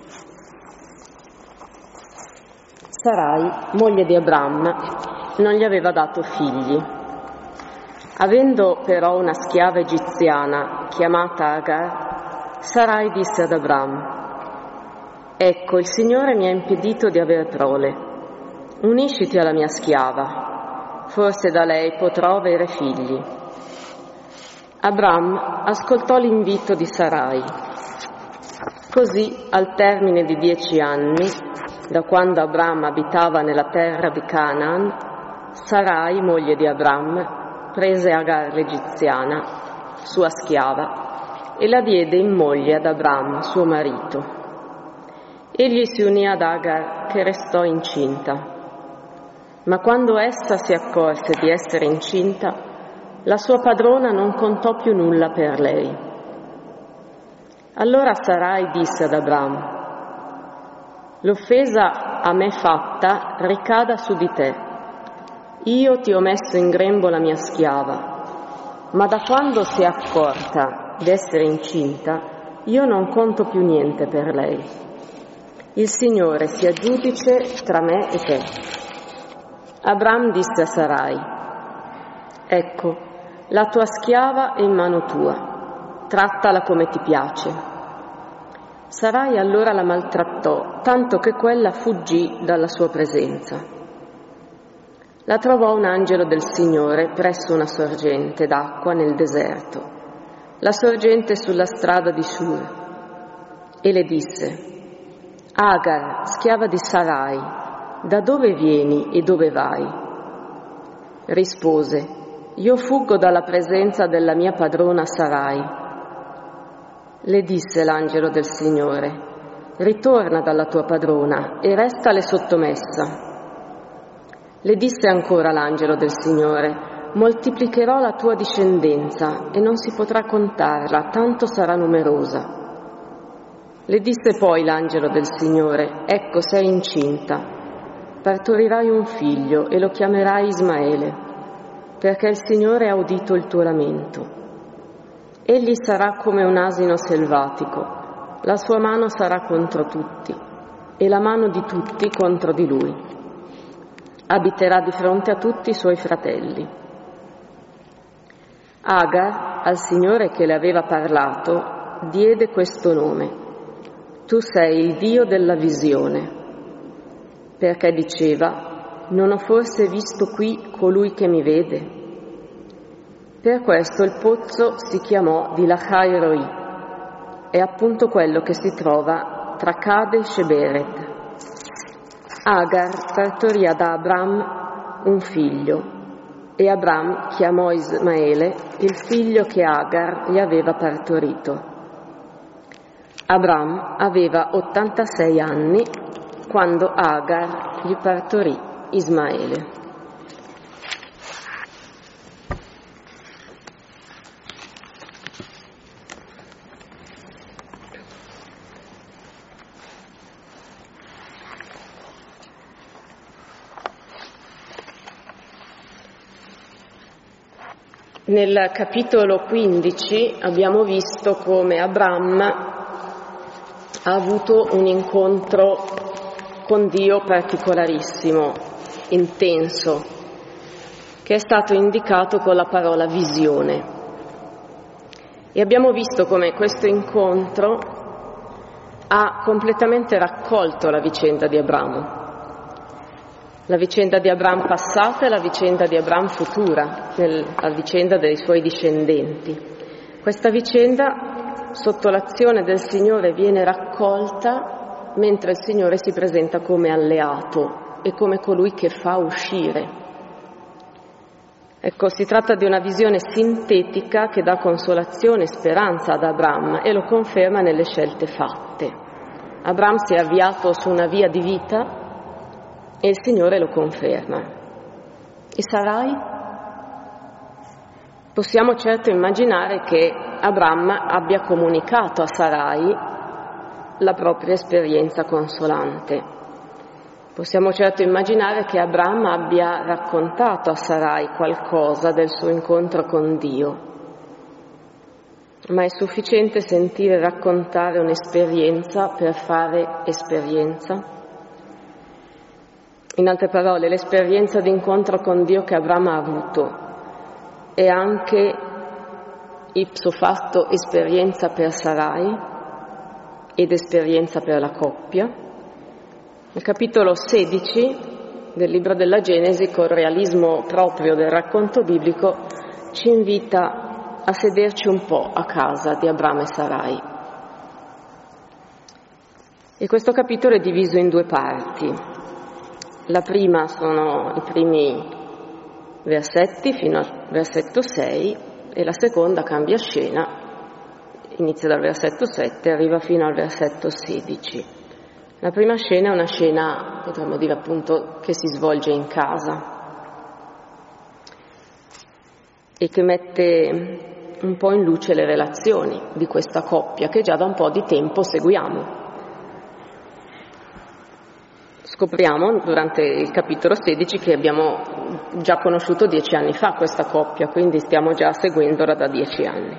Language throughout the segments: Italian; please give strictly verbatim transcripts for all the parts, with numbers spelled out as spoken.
Sarai, moglie di Abram, non gli aveva dato figli. Avendo però una schiava egiziana chiamata Agar, Sarai disse ad Abram: «Ecco, il Signore mi ha impedito di aver prole. Unisciti alla mia schiava, forse da lei potrò avere figli». Abram ascoltò l'invito di Sarai. Così, al termine di dieci anni, da quando Abram abitava nella terra di Canaan, Sarai, moglie di Abram, prese Agar l'egiziana, sua schiava, e la diede in moglie ad Abram, suo marito. Egli si unì ad Agar, che restò incinta. Ma quando essa si accorse di essere incinta, la sua padrona non contò più nulla per lei. Allora Sarai disse ad Abram: «L'offesa a me fatta ricada su di te. Io ti ho messo in grembo la mia schiava, ma da quando si è accorta d'essere incinta, io non conto più niente per lei. Il Signore sia giudice tra me e te». Abram disse a Sarai: «Ecco, la tua schiava è in mano tua, trattala come ti piace». Sarai allora la maltrattò, tanto che quella fuggì dalla sua presenza. La trovò un angelo del Signore presso una sorgente d'acqua nel deserto, la sorgente sulla strada di Shur, e le disse: «Agar, schiava di Sarai, da dove vieni e dove vai?» Rispose: «Io fuggo dalla presenza della mia padrona Sarai». Le disse l'angelo del Signore: «Ritorna dalla tua padrona e restale sottomessa». Le disse ancora l'angelo del Signore: «Moltiplicherò la tua discendenza e non si potrà contarla, tanto sarà numerosa». Le disse poi l'angelo del Signore: «Ecco, sei incinta, partorirai un figlio e lo chiamerai Ismaele, perché il Signore ha udito il tuo lamento. Egli sarà come un asino selvatico, la sua mano sarà contro tutti e la mano di tutti contro di lui. Abiterà di fronte a tutti i suoi fratelli». Agar, al Signore che le aveva parlato, diede questo nome: «Tu sei il Dio della visione», perché diceva: «Non ho forse visto qui colui che mi vede?» Per questo il pozzo si chiamò di Lahai Roi, è appunto quello che si trova tra Kadesh e Bered. Agar partorì ad Abram un figlio, e Abram chiamò Ismaele il figlio che Agar gli aveva partorito. Abram aveva ottantasei anni quando Agar gli partorì Ismaele. Nel capitolo quindici abbiamo visto come Abram ha avuto un incontro con Dio particolarissimo, intenso, che è stato indicato con la parola visione. E abbiamo visto come questo incontro ha completamente raccolto la vicenda di Abramo. La vicenda di Abram passata e la vicenda di Abram futura, nel, la vicenda dei suoi discendenti. Questa vicenda, sotto l'azione del Signore, viene raccolta mentre il Signore si presenta come alleato e come colui che fa uscire. Ecco, si tratta di una visione sintetica che dà consolazione e speranza ad Abram e lo conferma nelle scelte fatte. Abram si è avviato su una via di vita e il Signore lo conferma. E Sarai? Possiamo certo immaginare che Abram abbia comunicato a Sarai la propria esperienza consolante. Possiamo certo immaginare che Abram abbia raccontato a Sarai qualcosa del suo incontro con Dio. ma è sufficiente sentire raccontare un'esperienza per fare esperienza? In altre parole, l'esperienza di incontro con Dio che Abramo ha avuto è anche ipso facto esperienza per Sarai ed esperienza per la coppia. Nel capitolo sedici del libro della Genesi, col realismo proprio del racconto biblico, ci invita a sederci un po' a casa di Abramo e Sarai. E questo capitolo è diviso in due parti. La prima sono i primi versetti fino al versetto sei e la seconda cambia scena, inizia dal versetto sette e arriva fino al versetto sedici. La prima scena è una scena, potremmo dire appunto, che si svolge in casa e che mette un po' in luce le relazioni di questa coppia che già da un po' di tempo seguiamo. Scopriamo durante il capitolo sedici che abbiamo già conosciuto dieci anni fa questa coppia, quindi stiamo già seguendola da dieci anni.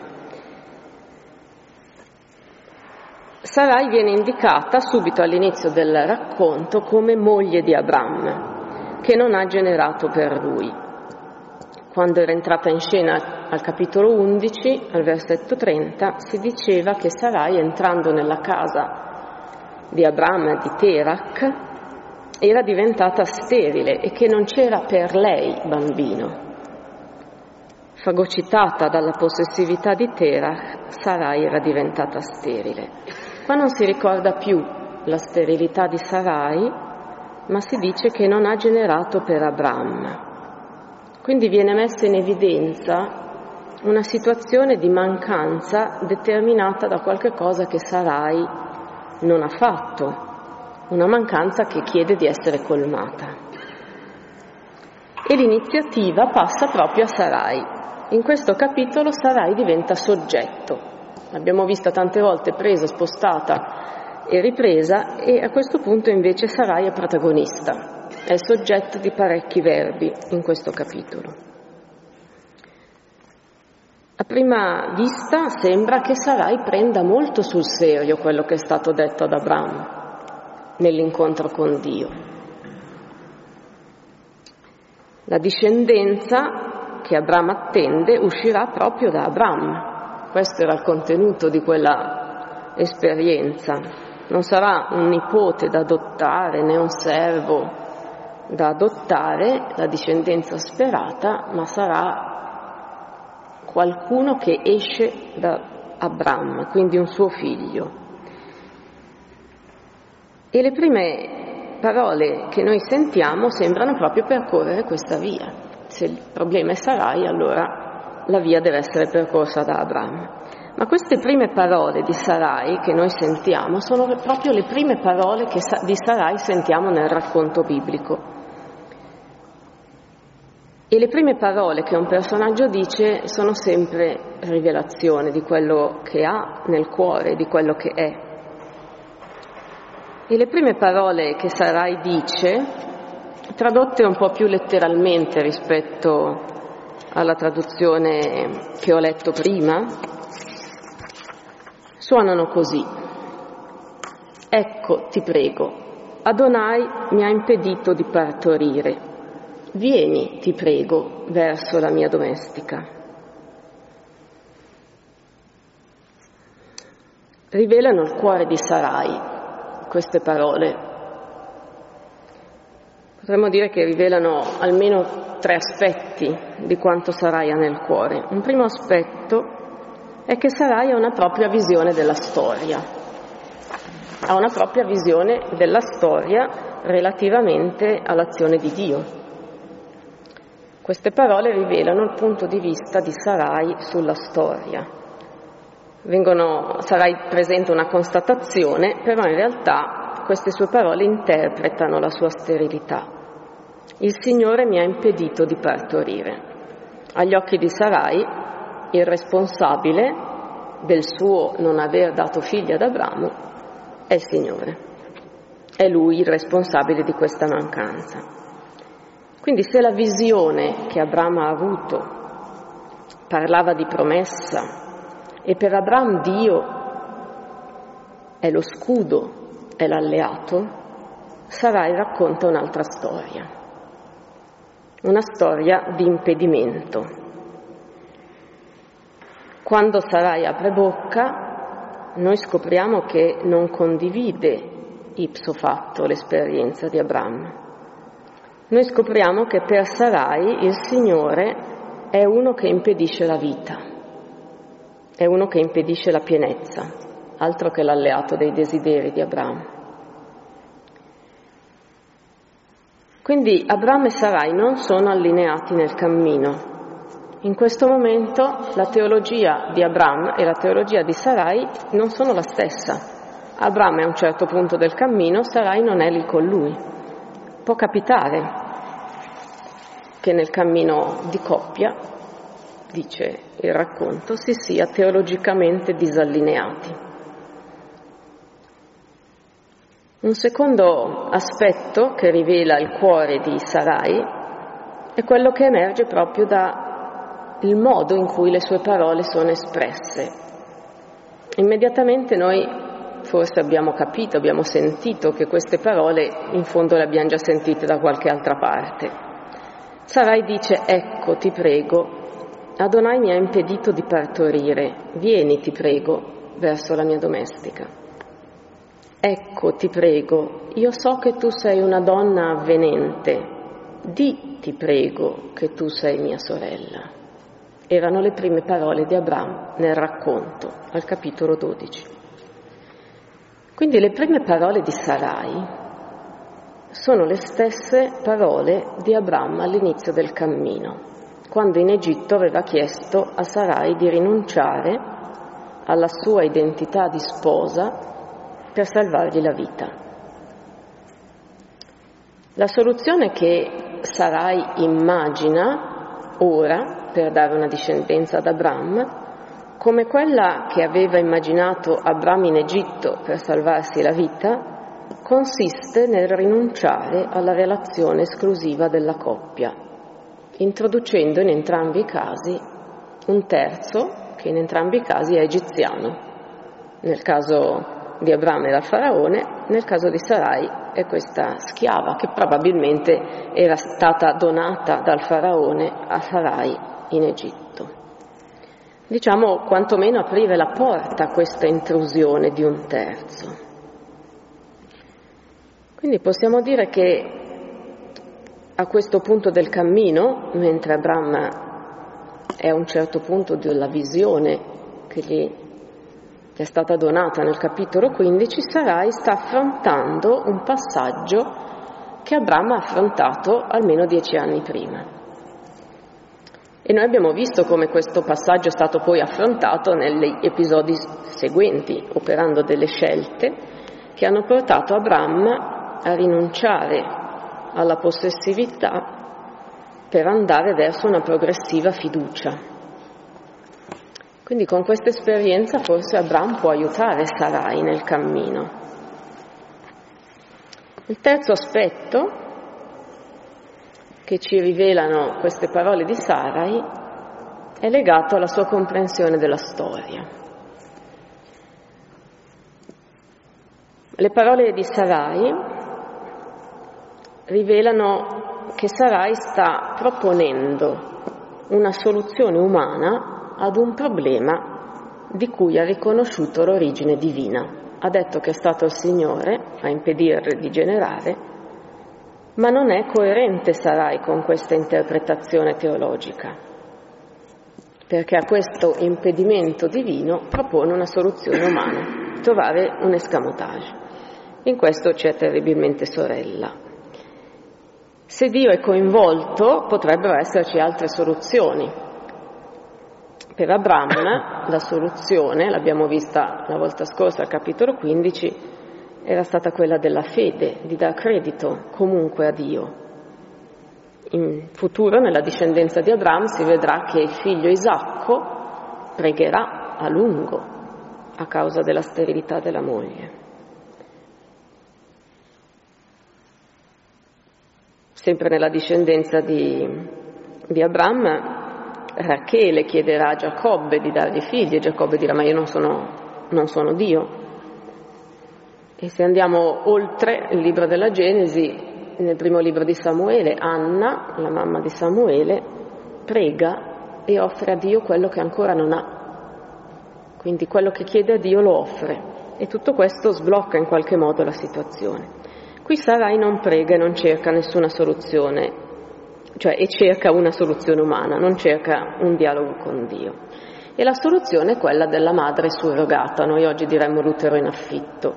Sarai viene indicata subito all'inizio del racconto come moglie di Abram, che non ha generato per lui. Quando era entrata in scena al capitolo undici, al versetto trenta, si diceva che Sarai, entrando nella casa di Abram e di Terach, era diventata sterile e che non c'era per lei bambino. Fagocitata dalla possessività di Terach, Sarai era diventata sterile. Qua non si ricorda più la sterilità di Sarai, ma si dice che non ha generato per Abram. Quindi viene messa in evidenza una situazione di mancanza determinata da qualche cosa che Sarai non ha fatto, una mancanza che chiede di essere colmata. E l'iniziativa passa proprio a Sarai. In questo capitolo Sarai diventa soggetto. L'abbiamo vista tante volte presa, spostata e ripresa, e a questo punto invece Sarai è protagonista, è il soggetto di parecchi verbi in questo capitolo. A prima vista sembra che Sarai prenda molto sul serio quello che è stato detto ad Abram nell'incontro con Dio. La discendenza che Abram attende uscirà proprio da Abram. Questo era il contenuto di quella esperienza. Non sarà un nipote da adottare né un servo da adottare, la discendenza sperata, ma sarà qualcuno che esce da Abram, quindi un suo figlio. E le prime parole che noi sentiamo sembrano proprio percorrere questa via. Se il problema è Sarai, allora la via deve essere percorsa da Abram. Ma queste prime parole di Sarai che noi sentiamo sono proprio le prime parole che di Sarai sentiamo nel racconto biblico. E le prime parole che un personaggio dice sono sempre rivelazione di quello che ha nel cuore, di quello che è. E le prime parole che Sarai dice, tradotte un po' più letteralmente rispetto alla traduzione che ho letto prima, suonano così: ecco, ti prego, Adonai mi ha impedito di partorire, vieni, ti prego, verso la mia domestica. Rivelano il cuore di Sarai queste parole. Potremmo dire che rivelano almeno tre aspetti di quanto Sarai ha nel cuore. Un primo aspetto è che Sarai ha una propria visione della storia, ha una propria visione della storia relativamente all'azione di Dio. Queste parole rivelano il punto di vista di Sarai sulla storia. Vengono, Sarai presenta una constatazione, però in realtà queste sue parole interpretano la sua sterilità. Il Signore mi ha impedito di partorire. Agli occhi di Sarai, il responsabile del suo non aver dato figli ad Abramo è il Signore. È Lui il responsabile di questa mancanza. Quindi se la visione che Abramo ha avuto parlava di promessa E per Abram Dio è lo scudo, è l'alleato, Sarai racconta un'altra storia, una storia di impedimento. Quando Sarai apre bocca, noi scopriamo che non condivide ipso facto l'esperienza di Abram. Noi scopriamo che per Sarai il Signore è uno che impedisce la vita, è uno che impedisce la pienezza, altro che l'alleato dei desideri di Abram. Quindi Abram e Sarai non sono allineati nel cammino. In questo momento la teologia di Abram e la teologia di Sarai non sono la stessa. Abram è a un certo punto del cammino, Sarai non è lì con lui. Può capitare che nel cammino di coppia, dice il racconto, si sia teologicamente disallineati. Un secondo aspetto che rivela il cuore di Sarai è quello che emerge proprio dal modo in cui le sue parole sono espresse. Immediatamente noi forse abbiamo capito, abbiamo sentito che queste parole in fondo le abbiamo già sentite da qualche altra parte. Sarai dice: ecco, ti prego, Adonai mi ha impedito di partorire, vieni, ti prego, verso la mia domestica. Ecco, ti prego, io so che tu sei una donna avvenente, di, ti prego, che tu sei mia sorella. Erano le prime parole di Abram nel racconto, al capitolo dodici. Quindi le prime parole di Sarai sono le stesse parole di Abram all'inizio del cammino, quando in Egitto aveva chiesto a Sarai di rinunciare alla sua identità di sposa per salvargli la vita. La soluzione che Sarai immagina ora per dare una discendenza ad Abram, come quella che aveva immaginato Abram in Egitto per salvarsi la vita, consiste nel rinunciare alla relazione esclusiva della coppia, introducendo in entrambi i casi un terzo che in entrambi i casi è egiziano. Nel caso di Abram era il faraone, nel caso di Sarai è questa schiava che probabilmente era stata donata dal faraone a Sarai in Egitto. Diciamo quantomeno aprire la porta a questa intrusione di un terzo. Quindi possiamo dire che a questo punto del cammino, mentre Abram è a un certo punto della visione che gli che è stata donata nel capitolo quindici, Sarai sta affrontando un passaggio che Abram ha affrontato almeno dieci anni prima. E noi abbiamo visto come questo passaggio è stato poi affrontato negli episodi seguenti, operando delle scelte che hanno portato Abram a rinunciare alla possessività per andare verso una progressiva fiducia. Quindi con questa esperienza forse Abram può aiutare Sarai nel cammino. Il terzo aspetto che ci rivelano queste parole di Sarai è legato alla sua comprensione della storia. Le parole di Sarai rivelano che Sarai sta proponendo una soluzione umana ad un problema di cui ha riconosciuto l'origine divina. Ha detto che è stato il Signore a impedirle di generare, ma non è coerente Sarai con questa interpretazione teologica, perché a questo impedimento divino propone una soluzione umana, trovare un escamotage. In questo c'è terribilmente sorella. Se Dio è coinvolto, potrebbero esserci altre soluzioni. Per Abram la soluzione, l'abbiamo vista la volta scorsa al capitolo quindici, era stata quella della fede, di dar credito comunque a Dio. In futuro, nella discendenza di Abram, si vedrà che il figlio Isacco pregherà a lungo a causa della sterilità della moglie. Sempre nella discendenza di, di Abram, Rachele chiederà a Giacobbe di dargli figli e Giacobbe dirà: ma io non sono, non sono Dio. E se andiamo oltre il libro della Genesi, nel primo libro di Samuele, Anna, la mamma di Samuele, prega e offre a Dio quello che ancora non ha. Quindi quello che chiede a Dio lo offre, e tutto questo sblocca in qualche modo la situazione. Qui Sarai non prega e non cerca nessuna soluzione, cioè e cerca una soluzione umana, non cerca un dialogo con Dio. E la soluzione è quella della madre surrogata, noi oggi diremmo l'utero in affitto.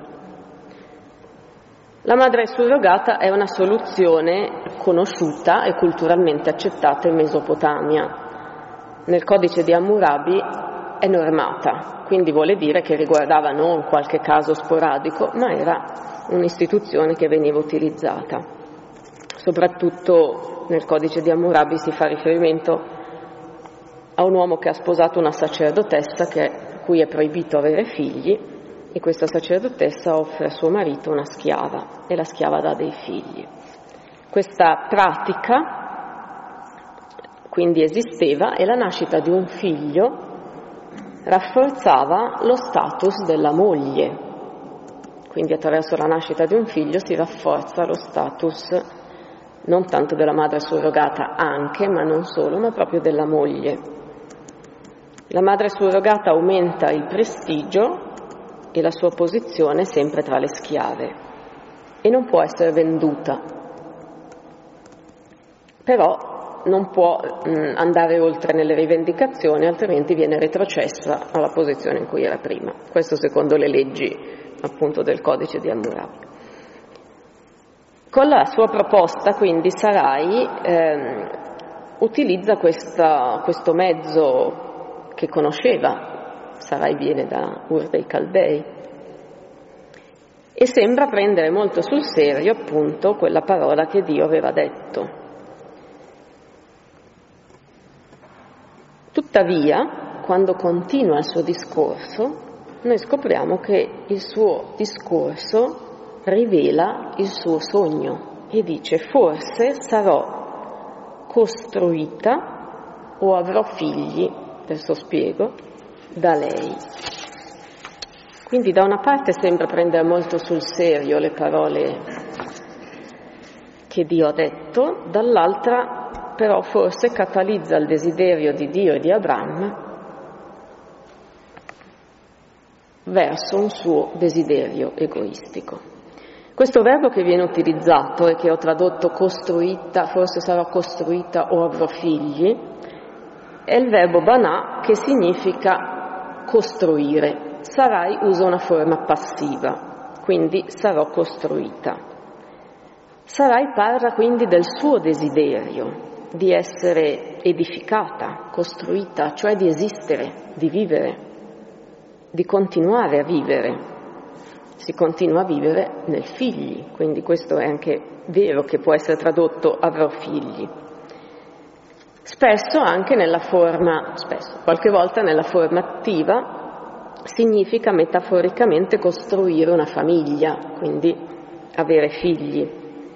La madre surrogata è una soluzione conosciuta e culturalmente accettata in Mesopotamia. Nel codice di Hammurabi è normata, quindi vuole dire che riguardava non qualche caso sporadico, ma era un'istituzione che veniva utilizzata. Soprattutto nel codice di Hammurabi si fa riferimento a un uomo che ha sposato una sacerdotessa che, cui è proibito avere figli, e questa sacerdotessa offre a suo marito una schiava e la schiava dà dei figli. Questa pratica quindi esisteva e la nascita di un figlio rafforzava lo status della moglie, quindi attraverso la nascita di un figlio si rafforza lo status non tanto della madre surrogata anche, ma non solo, ma proprio della moglie. La madre surrogata aumenta il prestigio e la sua posizione sempre tra le schiave e non può essere venduta, però non può mh, andare oltre nelle rivendicazioni, altrimenti viene retrocessa alla posizione in cui era prima. Questo secondo le leggi appunto del codice di Hammurabi. Con la sua proposta quindi Sarai ehm, utilizza questa, questo mezzo che conosceva. Sarai viene da Ur dei Caldei e sembra prendere molto sul serio appunto quella parola che Dio aveva detto. Tuttavia, quando continua il suo discorso, noi scopriamo che il suo discorso rivela il suo sogno e dice: forse sarò costruita o avrò figli, adesso spiego, da lei. Quindi da una parte sembra prendere molto sul serio le parole che Dio ha detto, dall'altra però forse catalizza il desiderio di Dio e di Abramo verso un suo desiderio egoistico. Questo verbo che viene utilizzato e che ho tradotto costruita, forse sarò costruita o avrò figli, è il verbo banà, che significa costruire. Sarai usa una forma passiva, quindi sarò costruita. Sarai parla quindi del suo desiderio di essere edificata, costruita, cioè di esistere, di vivere, di continuare a vivere. Si continua a vivere nel figli, quindi questo è anche vero che può essere tradotto avrò figli. Spesso anche nella forma, spesso, qualche volta nella forma attiva significa metaforicamente costruire una famiglia, quindi avere figli.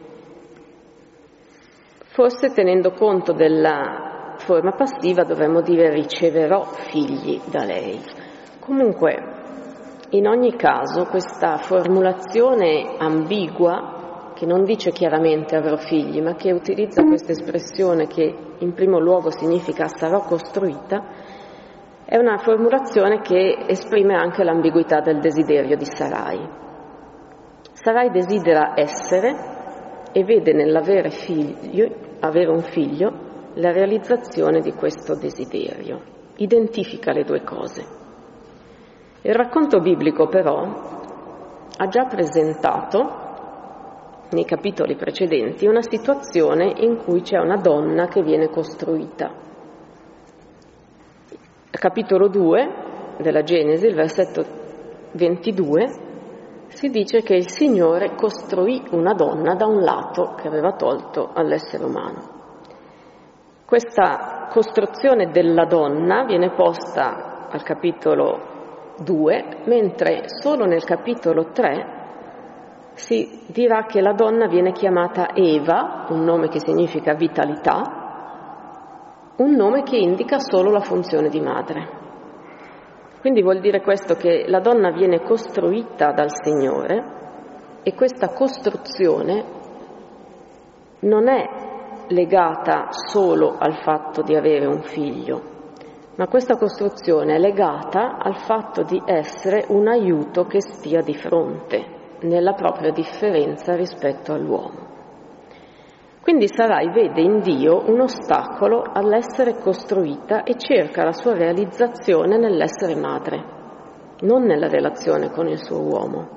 Forse tenendo conto della forma passiva dovremmo dire riceverò figli da lei. Comunque, in ogni caso, questa formulazione ambigua, che non dice chiaramente avrò figli, ma che utilizza questa espressione che in primo luogo significa sarò costruita, è una formulazione che esprime anche l'ambiguità del desiderio di Sarai. Sarai desidera essere e vede nell'avere figlio, avere un figlio, la realizzazione di questo desiderio. Identifica le due cose. Il racconto biblico però ha già presentato nei capitoli precedenti una situazione in cui c'è una donna che viene costruita. Al capitolo due della Genesi, il versetto ventidue, si dice che il Signore costruì una donna da un lato che aveva tolto all'essere umano. Questa costruzione della donna viene posta al capitolo due, mentre solo nel capitolo tre si dirà che la donna viene chiamata Eva, un nome che significa vitalità, un nome che indica solo la funzione di madre. Quindi vuol dire questo che la donna viene costruita dal Signore e questa costruzione non è legata solo al fatto di avere un figlio, ma questa costruzione è legata al fatto di essere un aiuto che stia di fronte, nella propria differenza rispetto all'uomo. Quindi Sarai vede in Dio un ostacolo all'essere costruita e cerca la sua realizzazione nell'essere madre, non nella relazione con il suo uomo.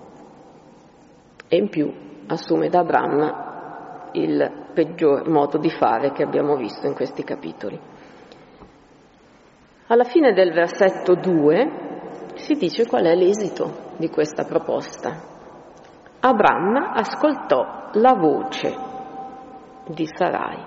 E in più assume da Abram il peggior modo di fare che abbiamo visto in questi capitoli. Alla fine del versetto due si dice qual è l'esito di questa proposta. Abram ascoltò la voce di Sarai.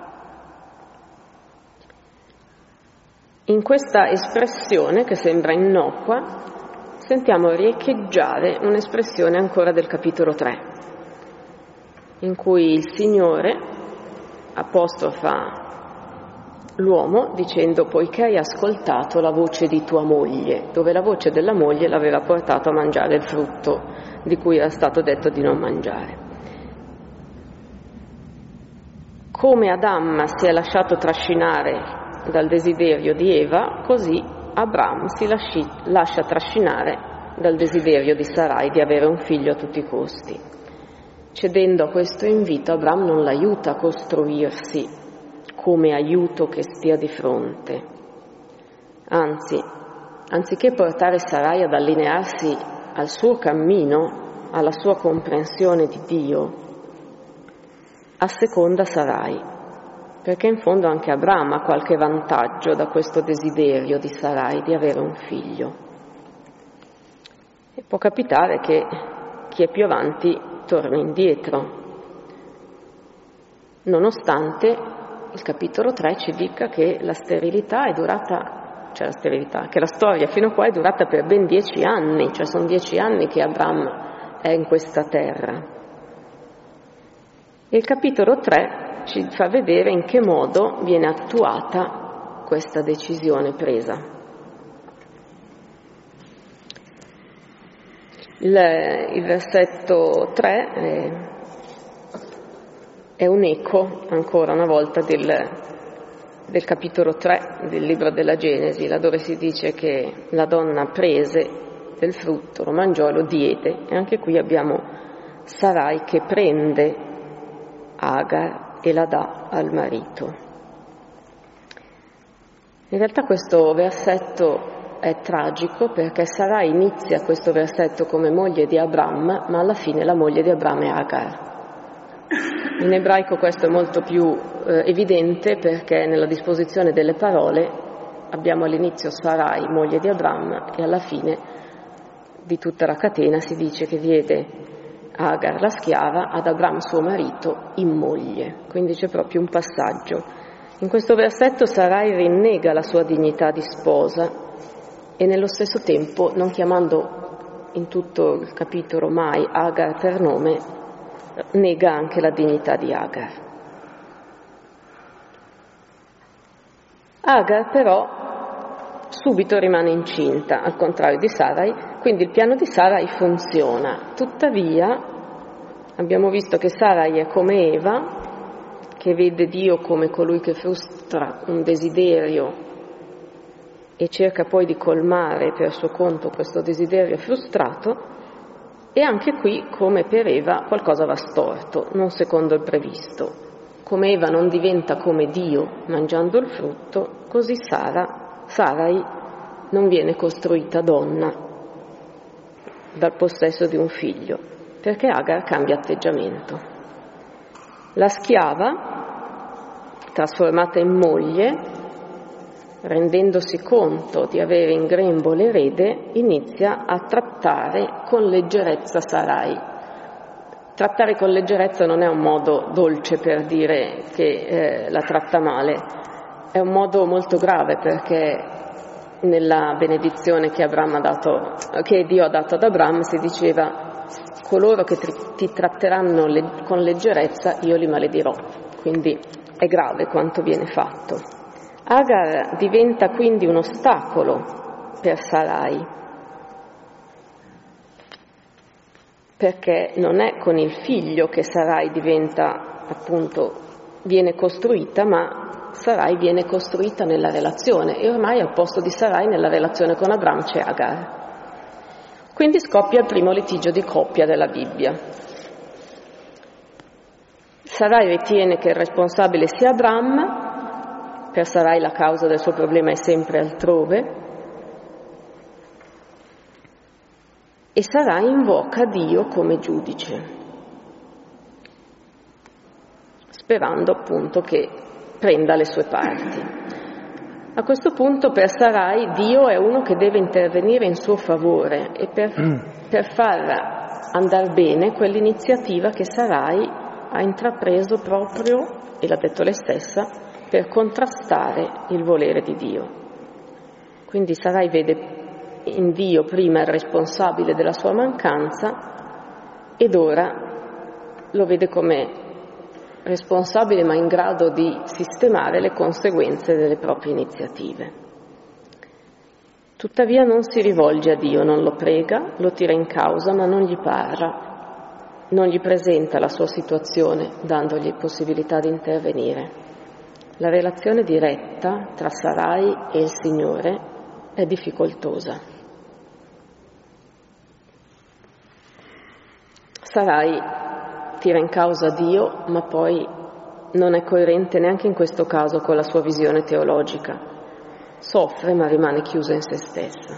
In questa espressione, che sembra innocua, sentiamo riecheggiare un'espressione ancora del capitolo tre, in cui il Signore apostrofa l'uomo dicendo: poiché hai ascoltato la voce di tua moglie, dove la voce della moglie l'aveva portato a mangiare il frutto di cui era stato detto di non mangiare. Come Adamo si è lasciato trascinare dal desiderio di Eva, così Abram si lasci, lascia trascinare dal desiderio di Sarai di avere un figlio a tutti i costi. Cedendo a questo invito, Abram non l'aiuta a costruirsi come aiuto che stia di fronte. Anzi, anziché portare Sarai ad allinearsi al suo cammino, alla sua comprensione di Dio, asseconda Sarai, perché in fondo anche Abram ha qualche vantaggio da questo desiderio di Sarai di avere un figlio. E può capitare che chi è più avanti torni indietro, nonostante il capitolo tre ci dica che la sterilità è durata, cioè la sterilità, che la storia fino a qua è durata per ben dieci anni, cioè sono dieci anni che Abram è in questa terra. E il capitolo tre ci fa vedere in che modo viene attuata questa decisione presa. Il, il versetto tre è, è un eco, ancora una volta, del, del capitolo tre del libro della Genesi, laddove si dice che la donna prese del frutto, lo mangiò e lo diede. E anche qui abbiamo Sarai che prende Agar e la dà al marito. In realtà questo versetto è tragico perché Sarai inizia questo versetto come moglie di Abram, ma alla fine la moglie di Abram è Agar. In ebraico questo è molto più eh, evidente perché nella disposizione delle parole abbiamo all'inizio Sarai, moglie di Abram, e alla fine di tutta la catena si dice che diede Agar, la schiava, ad Abram suo marito in moglie. Quindi c'è proprio un passaggio. In questo versetto Sarai rinnega la sua dignità di sposa e nello stesso tempo, non chiamando in tutto il capitolo mai Agar per nome, nega anche la dignità di Agar. Agar però subito rimane incinta, al contrario di Sarai, quindi il piano di Sarai funziona. Tuttavia abbiamo visto che Sarai è come Eva, che vede Dio come colui che frustra un desiderio e cerca poi di colmare per suo conto questo desiderio frustrato, e anche qui, come per Eva, qualcosa va storto, non secondo il previsto. Come Eva non diventa come Dio mangiando il frutto, così Sara Sarai non viene costruita donna dal possesso di un figlio, perché Agar cambia atteggiamento. La schiava, trasformata in moglie, rendendosi conto di avere in grembo l'erede, inizia a trattare con leggerezza Sarai. Trattare con leggerezza non è un modo dolce per dire che eh, la tratta male, è un modo molto grave, perché nella benedizione che, Abram ha dato, che Dio ha dato ad Abram si diceva: coloro che ti tratteranno le, con leggerezza io li maledirò. Quindi è grave quanto viene fatto. Agar diventa quindi un ostacolo per Sarai, perché non è con il figlio che Sarai diventa, appunto, viene costruita, ma Sarai viene costruita nella relazione, e ormai al posto di Sarai nella relazione con Abram c'è Agar. Quindi scoppia il primo litigio di coppia della Bibbia. Sarai ritiene che il responsabile sia Abram, per Sarai la causa del suo problema è sempre altrove, e Sarai invoca Dio come giudice, sperando appunto che prenda le sue parti. A questo punto per Sarai Dio è uno che deve intervenire in suo favore e per, per far andare bene quell'iniziativa che Sarai ha intrapreso proprio, e l'ha detto lei stessa, per contrastare il volere di Dio. Quindi Sarai vede in Dio prima il responsabile della sua mancanza ed ora lo vede come responsabile ma in grado di sistemare le conseguenze delle proprie iniziative. Tuttavia non si rivolge a Dio, non lo prega, lo tira in causa ma non gli parla, non gli presenta la sua situazione dandogli possibilità di intervenire. La relazione diretta tra Sarai e il Signore è difficoltosa. Sarai tira in causa Dio, ma poi non è coerente neanche in questo caso con la sua visione teologica. Soffre, ma rimane chiusa in se stessa.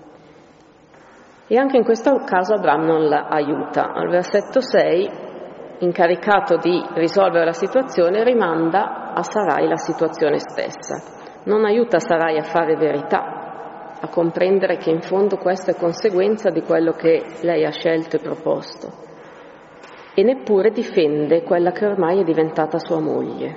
E anche in questo caso Abram non la aiuta. Al versetto sei, incaricato di risolvere la situazione, rimanda a Sarai la situazione stessa. Non aiuta Sarai a fare verità, a comprendere che in fondo questa è conseguenza di quello che lei ha scelto e proposto. E neppure difende quella che ormai è diventata sua moglie.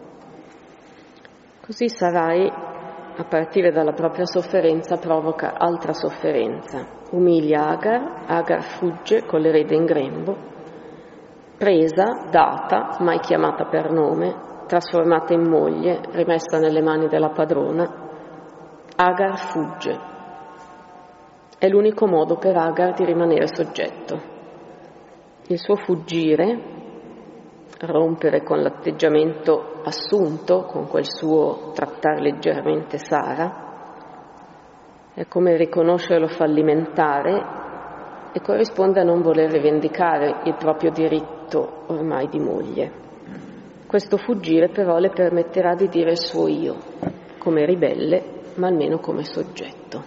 Così Sarai, a partire dalla propria sofferenza, provoca altra sofferenza. Umilia Agar, Agar fugge con l'erede in grembo, presa, data, mai chiamata per nome, trasformata in moglie, rimessa nelle mani della padrona. Agar fugge. È l'unico modo per Agar di rimanere soggetto. Il suo fuggire, rompere con l'atteggiamento assunto, con quel suo trattare leggermente Sara, è come riconoscerlo fallimentare e corrisponde a non voler rivendicare il proprio diritto ormai di moglie. Questo fuggire però le permetterà di dire il suo io, come ribelle, ma almeno come soggetto.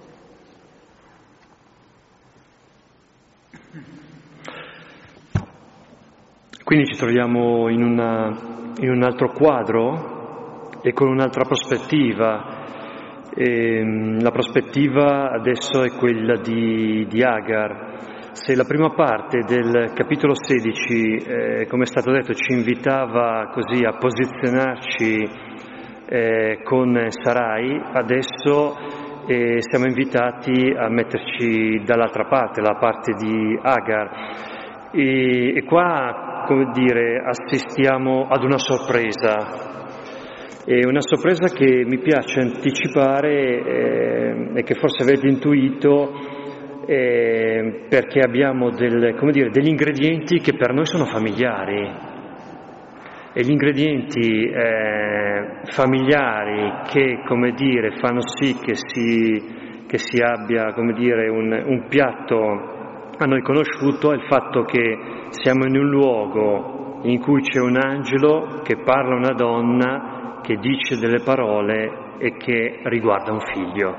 Quindi ci troviamo in, una, in un altro quadro e con un'altra prospettiva. E, la prospettiva adesso è quella di, di Agar. Se la prima parte del capitolo sedici, eh, come è stato detto, ci invitava così a posizionarci eh, con Sarai, adesso eh, siamo invitati a metterci dall'altra parte, la parte di Agar. E, e qua, come dire, assistiamo ad una sorpresa, e una sorpresa che mi piace anticipare eh, e che forse avete intuito, eh, perché abbiamo del, come dire, degli ingredienti che per noi sono familiari, e gli ingredienti eh, familiari che, come dire, fanno sì che si, che si abbia, come dire, un, un piatto a noi conosciuto è il fatto che siamo in un luogo in cui c'è un angelo che parla a una donna, che dice delle parole e che riguarda un figlio.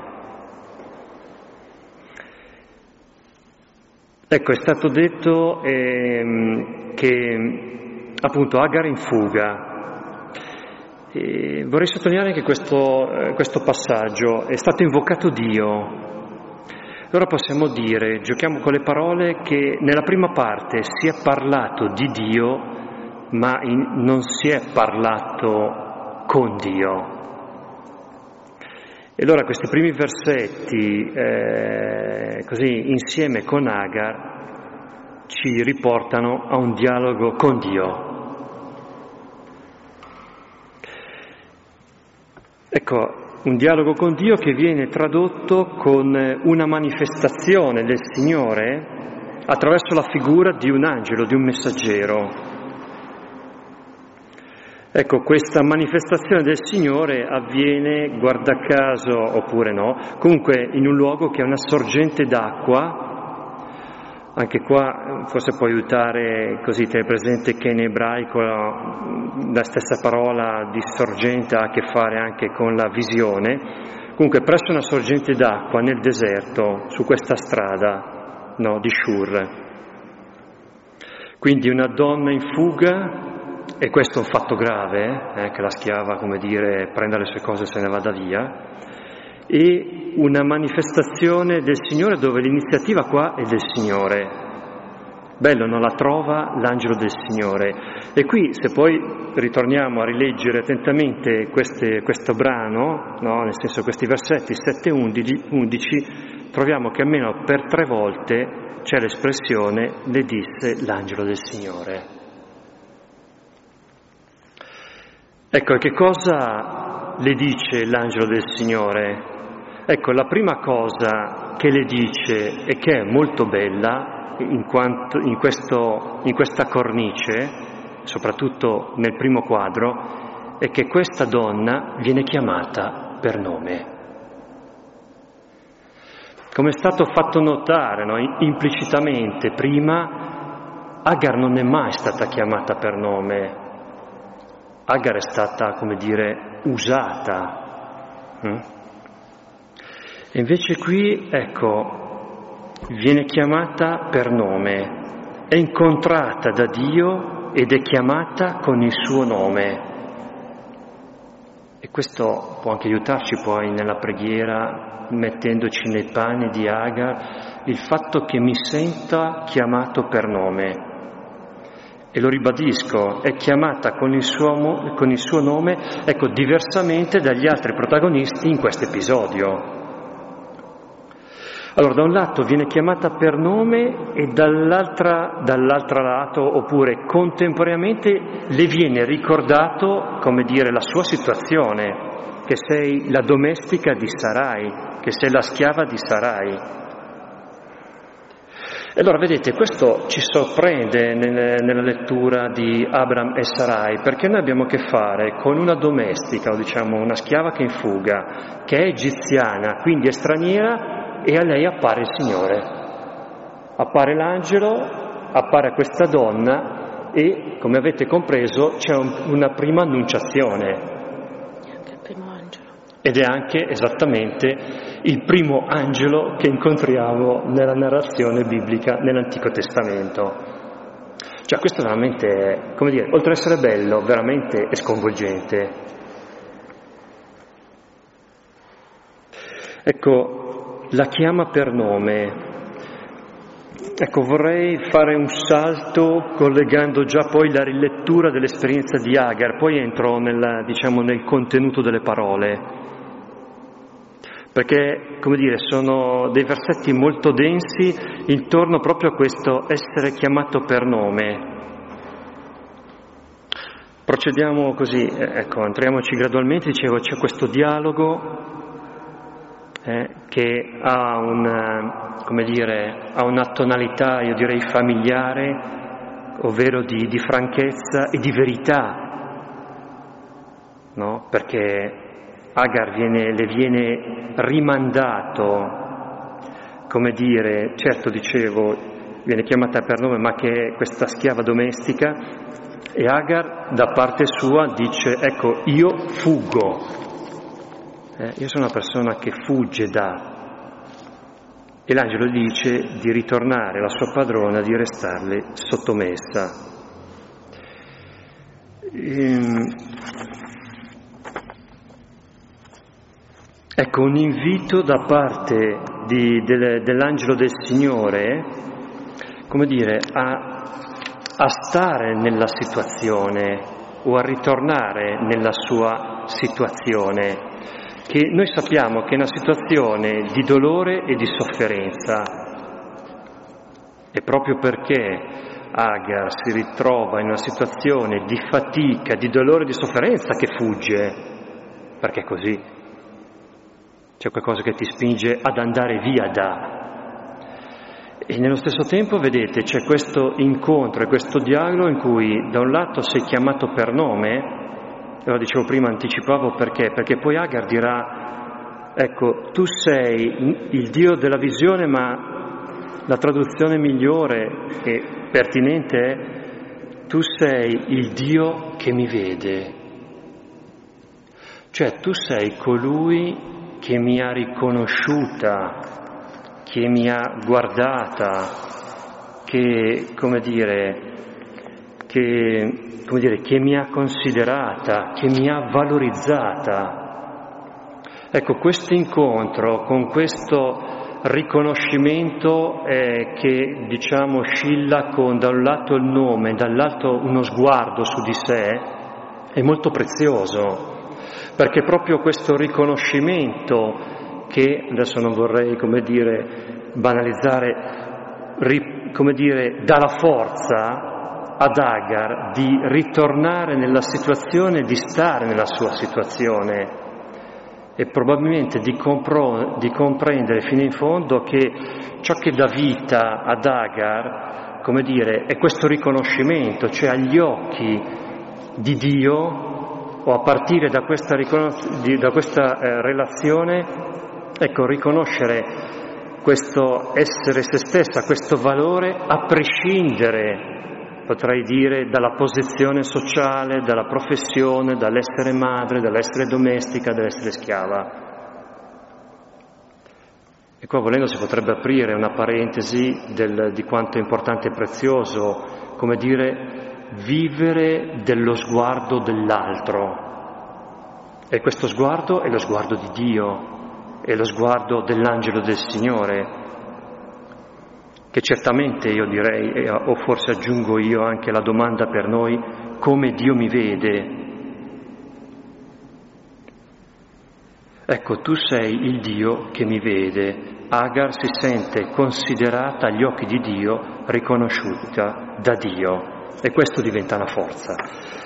Ecco, è stato detto ehm, che appunto Agar in fuga. E vorrei sottolineare che questo, eh, questo passaggio è stato invocato Dio. Allora possiamo dire, giochiamo con le parole, che nella prima parte si è parlato di Dio, ma in, non si è parlato con Dio. E allora questi primi versetti, eh, così insieme con Agar, ci riportano a un dialogo con Dio. Ecco, un dialogo con Dio che viene tradotto con una manifestazione del Signore attraverso la figura di un angelo, di un messaggero. Ecco, questa manifestazione del Signore avviene, guarda caso, oppure no, comunque in un luogo che è una sorgente d'acqua. Anche qua forse può aiutare così tenere presente che in ebraico la stessa parola di sorgente ha a che fare anche con la visione. Comunque presso una sorgente d'acqua nel deserto, su questa strada, no, di Shur. Quindi una donna in fuga, e questo è un fatto grave, eh, che la schiava, come dire, prenda le sue cose e se ne vada via, e una manifestazione del Signore dove l'iniziativa qua è del Signore. Bello, non la trova l'angelo del Signore. E qui, se poi ritorniamo a rileggere attentamente queste, questo brano, no? Nel senso questi versetti sette e undici, troviamo che almeno per tre volte c'è l'espressione «le disse l'angelo del Signore». Ecco, che cosa le dice l'angelo del Signore? Ecco, la prima cosa che le dice e che è molto bella in, quanto, in, questo, in questa cornice, soprattutto nel primo quadro, è che questa donna viene chiamata per nome. Come è stato fatto notare, no, implicitamente prima, Agar non è mai stata chiamata per nome. Agar è stata, come dire, usata. Hm? E invece qui, ecco, viene chiamata per nome, è incontrata da Dio ed è chiamata con il suo nome. E questo può anche aiutarci poi nella preghiera, mettendoci nei panni di Agar, il fatto che mi senta chiamato per nome. E lo ribadisco, è chiamata con il suo, con il suo nome, ecco, diversamente dagli altri protagonisti in questo episodio. Allora, da un lato viene chiamata per nome e dall'altra, dall'altro lato, oppure contemporaneamente, le viene ricordato, come dire, la sua situazione, che sei la domestica di Sarai, che sei la schiava di Sarai. E allora, vedete, questo ci sorprende nel, nella lettura di Abram e Sarai, perché noi abbiamo a che fare con una domestica, o diciamo una schiava che è in fuga, che è egiziana, quindi è straniera, e a lei appare il Signore, appare l'angelo, appare questa donna e, come avete compreso, c'è un, una prima annunciazione. E anche il primo angelo. Ed è anche esattamente il primo angelo che incontriamo nella narrazione biblica nell'Antico Testamento. Cioè questo è veramente, come dire, oltre ad essere bello, veramente è sconvolgente. Ecco, la chiama per nome. Ecco, vorrei fare un salto collegando già poi la rilettura dell'esperienza di Agar, poi entro nel, diciamo, nel contenuto delle parole, perché, come dire, sono dei versetti molto densi intorno proprio a questo essere chiamato per nome. Procediamo così, ecco, entriamoci gradualmente, dicevo, c'è questo dialogo Eh, che ha una, come dire, ha una tonalità, io direi familiare, ovvero di, di franchezza e di verità, no? Perché Agar viene, le viene rimandato, come dire, certo dicevo, viene chiamata per nome, ma che è questa schiava domestica, e Agar da parte sua dice, ecco, io fuggo. Eh, io sono una persona che fugge da, e l'angelo dice di ritornare alla sua padrona, di restarle sottomessa. Ehm, ecco, un invito da parte di, del, dell'angelo del Signore, come dire, a, a stare nella situazione o a ritornare nella sua situazione. Che noi sappiamo che è una situazione di dolore e di sofferenza, e proprio perché Agar si ritrova in una situazione di fatica, di dolore e di sofferenza che fugge, perché è così. C'è qualcosa che ti spinge ad andare via da. E nello stesso tempo, vedete, c'è questo incontro e questo dialogo in cui da un lato sei chiamato per nome, e lo dicevo prima, anticipavo perché, perché poi Agar dirà, ecco, tu sei il Dio della visione, ma la traduzione migliore e pertinente è tu sei il Dio che mi vede. Cioè tu sei colui che mi ha riconosciuta, che mi ha guardata, che, come dire, che, come dire, che mi ha considerata, che mi ha valorizzata. Ecco, questo incontro con questo riconoscimento eh, che, diciamo, oscilla con da un lato il nome, dall'altro uno sguardo su di sé, è molto prezioso, perché proprio questo riconoscimento che, adesso non vorrei, come dire, banalizzare, ri, come dire, dà la forza ad Agar di ritornare nella situazione, di stare nella sua situazione e probabilmente di, compro, di comprendere fino in fondo che ciò che dà vita ad Agar, come dire, è questo riconoscimento, cioè agli occhi di Dio, o a partire da questa, riconos- da questa eh, relazione, ecco, riconoscere questo essere se stessa, questo valore, a prescindere, potrei dire, dalla posizione sociale, dalla professione, dall'essere madre, dall'essere domestica, dall'essere schiava. E qua, volendo, si potrebbe aprire una parentesi del, di quanto è importante e prezioso, come dire, vivere dello sguardo dell'altro. E questo sguardo è lo sguardo di Dio, è lo sguardo dell'angelo del Signore, che certamente io direi, o forse aggiungo io anche la domanda per noi, come Dio mi vede? Ecco, tu sei il Dio che mi vede. Agar si sente considerata agli occhi di Dio, riconosciuta da Dio. E questo diventa una forza.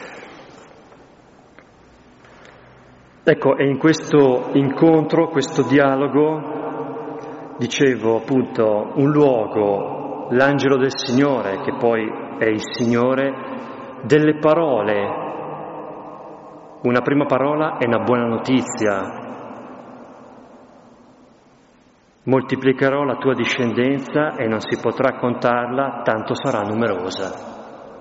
Ecco, e in questo incontro, questo dialogo, dicevo appunto, un luogo, l'angelo del Signore, che poi è il Signore, delle parole. Una prima parola è una buona notizia. Moltiplicherò la tua discendenza e non si potrà contarla, tanto sarà numerosa.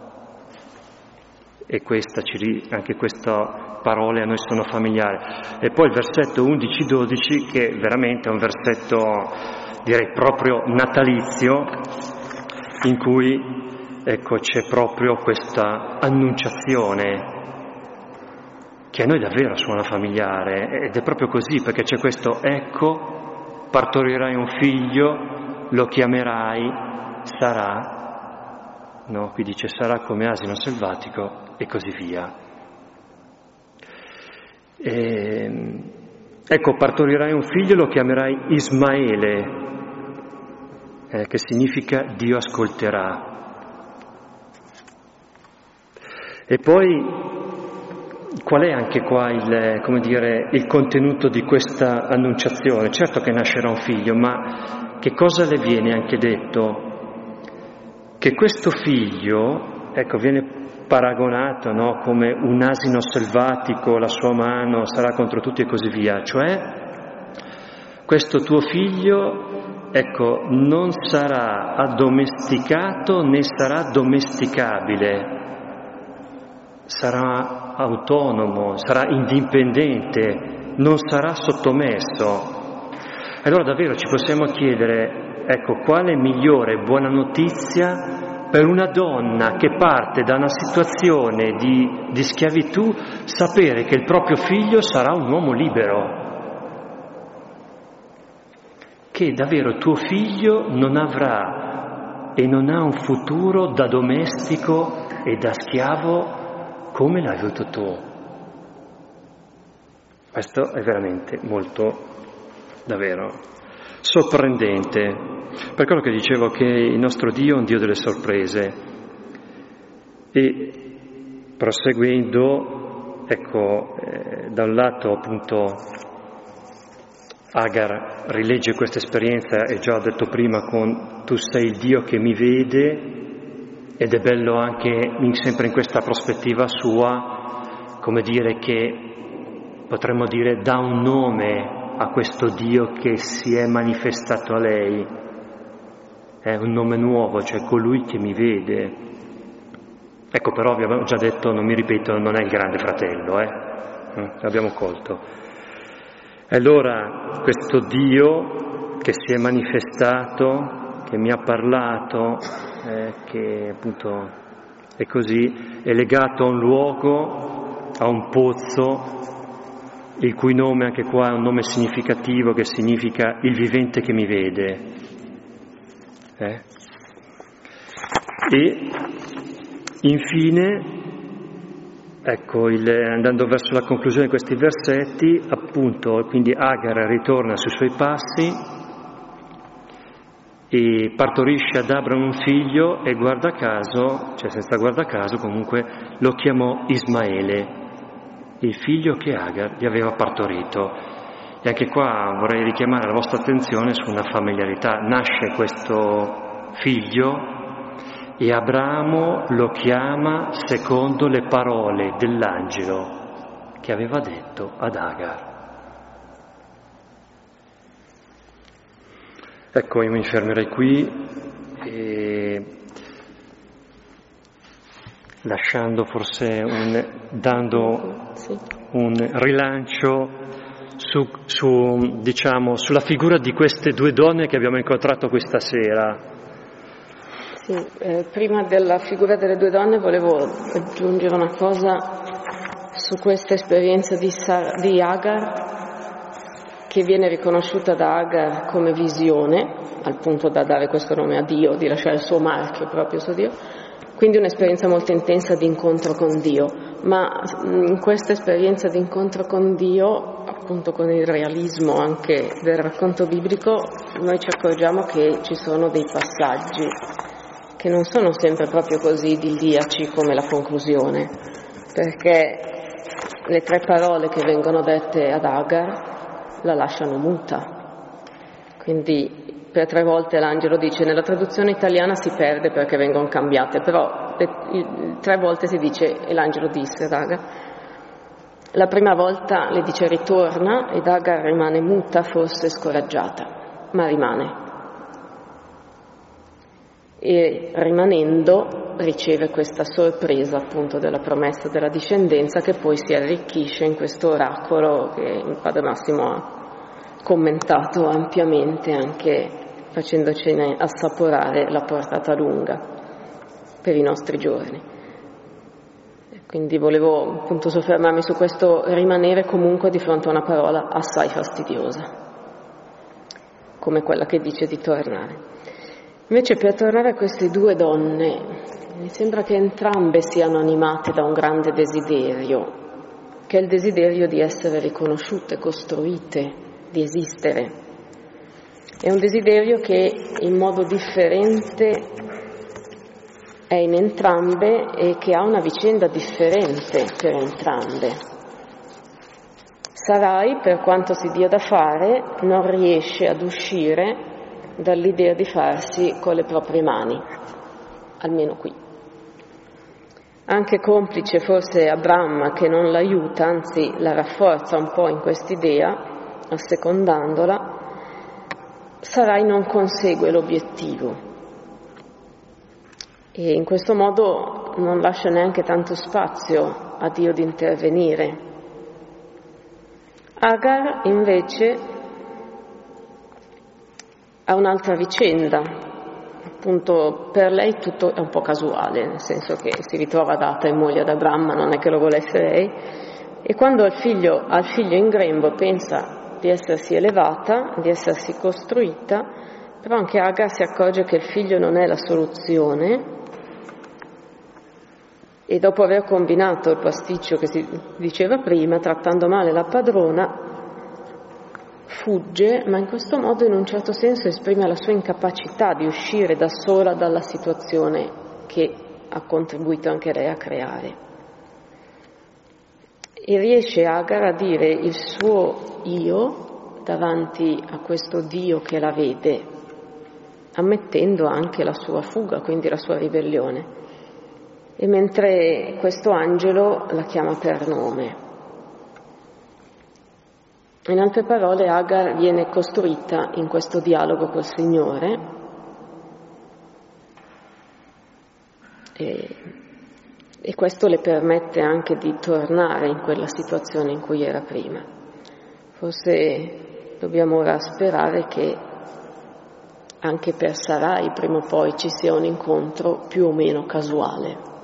E questa, anche queste parole a noi sono familiari. E poi il versetto undici dodici, che veramente è un versetto, direi, proprio natalizio, in cui, ecco, c'è proprio questa annunciazione che a noi davvero suona familiare, ed è proprio così, perché c'è questo, ecco, partorirai un figlio, lo chiamerai, sarà, no, qui dice sarà come asino selvatico, e così via. E, ecco, partorirai un figlio, lo chiamerai Ismaele, eh, che significa Dio ascolterà. E poi, qual è anche qua il, come dire, il contenuto di questa annunciazione? Certo che nascerà un figlio, ma che cosa le viene anche detto? Che questo figlio, ecco, viene paragonato, no, come un asino selvatico, la sua mano sarà contro tutti e così via, cioè questo tuo figlio, ecco, non sarà addomesticato né sarà domesticabile, sarà autonomo, sarà indipendente, non sarà sottomesso. Allora davvero ci possiamo chiedere, ecco, quale migliore buona notizia per una donna che parte da una situazione di, di schiavitù, sapere che il proprio figlio sarà un uomo libero, che davvero tuo figlio non avrà e non ha un futuro da domestico e da schiavo come l'hai avuto tu. Questo è veramente molto, davvero, sorprendente. Per quello che dicevo che il nostro Dio è un Dio delle sorprese. E proseguendo, ecco, eh, da un lato appunto Agar rilegge questa esperienza, e già ho detto prima, con tu sei il Dio che mi vede, ed è bello anche sempre in questa prospettiva sua, come dire che potremmo dire dà un nome a questo Dio che si è manifestato a lei, è un nome nuovo, cioè colui che mi vede. Ecco, però abbiamo già detto, non mi ripeto, non è il grande fratello, eh? L'abbiamo colto. E allora questo Dio che si è manifestato, che mi ha parlato, eh, che appunto è così, è legato a un luogo, a un pozzo, il cui nome anche qua è un nome significativo, che significa il vivente che mi vede. Eh? E infine, ecco, il, andando verso la conclusione di questi versetti, appunto, quindi Agar ritorna sui suoi passi e partorisce ad Abram un figlio, e guarda caso, cioè senza guarda caso comunque, lo chiamò Ismaele, il figlio che Agar gli aveva partorito. E anche qua vorrei richiamare la vostra attenzione su una familiarità. Nasce questo figlio e Abramo lo chiama secondo le parole dell'angelo che aveva detto ad Agar. Ecco, io mi fermerei qui, e lasciando forse un, dando un rilancio su, su, diciamo, sulla figura di queste due donne che abbiamo incontrato questa sera. Sì, eh, prima della figura delle due donne volevo aggiungere una cosa su questa esperienza di, Sar- di Agar, che viene riconosciuta da Agar come visione, al punto da dare questo nome a Dio, di lasciare il suo marchio proprio su Dio, quindi un'esperienza molto intensa di incontro con Dio, ma in questa esperienza di incontro con Dio, appunto con il realismo anche del racconto biblico, noi ci accorgiamo che ci sono dei passaggi che non sono sempre proprio così idilliaci come la conclusione, perché le tre parole che vengono dette ad Agar la lasciano muta. Quindi per tre volte l'angelo dice, nella traduzione italiana si perde perché vengono cambiate, però le, tre volte si dice, e l'angelo disse ad Agar. La prima volta le dice ritorna, ed Agar rimane muta, forse scoraggiata, ma rimane. E rimanendo riceve questa sorpresa appunto della promessa della discendenza, che poi si arricchisce in questo oracolo che il Padre Massimo ha commentato ampiamente, anche facendocene assaporare la portata lunga per i nostri giorni. E quindi volevo appunto soffermarmi su questo rimanere comunque di fronte a una parola assai fastidiosa, come quella che dice di tornare. Invece, per tornare a queste due donne, mi sembra che entrambe siano animate da un grande desiderio, che è il desiderio di essere riconosciute, costruite, di esistere. È un desiderio che in modo differente è in entrambe e che ha una vicenda differente per entrambe. Sarai, per quanto si dia da fare, non riesce ad uscire dall'idea di farsi con le proprie mani, almeno qui. Anche complice forse Abram, che non l'aiuta, anzi la rafforza un po' in quest'idea, assecondandola, Sarai non consegue l'obiettivo e in questo modo non lascia neanche tanto spazio a Dio di intervenire. Agar invece ha un'altra vicenda, appunto per lei tutto è un po' casuale, nel senso che si ritrova data in moglie ad Abram, ma non è che lo volesse lei, e quando al figlio, al figlio in grembo pensa di essersi elevata, di essersi costruita, però anche Agar si accorge che il figlio non è la soluzione, e dopo aver combinato il pasticcio che si diceva prima, trattando male la padrona, fugge, ma in questo modo in un certo senso esprime la sua incapacità di uscire da sola dalla situazione che ha contribuito anche lei a creare. e riesce Agar a dire il suo io davanti a questo Dio che la vede, ammettendo anche la sua fuga, quindi la sua ribellione. E mentre questo angelo la chiama per nome. In altre parole, Agar viene costruita in questo dialogo col Signore e, e questo le permette anche di tornare in quella situazione in cui era prima. Forse dobbiamo ora sperare che anche per Sarai prima o poi ci sia un incontro più o meno casuale.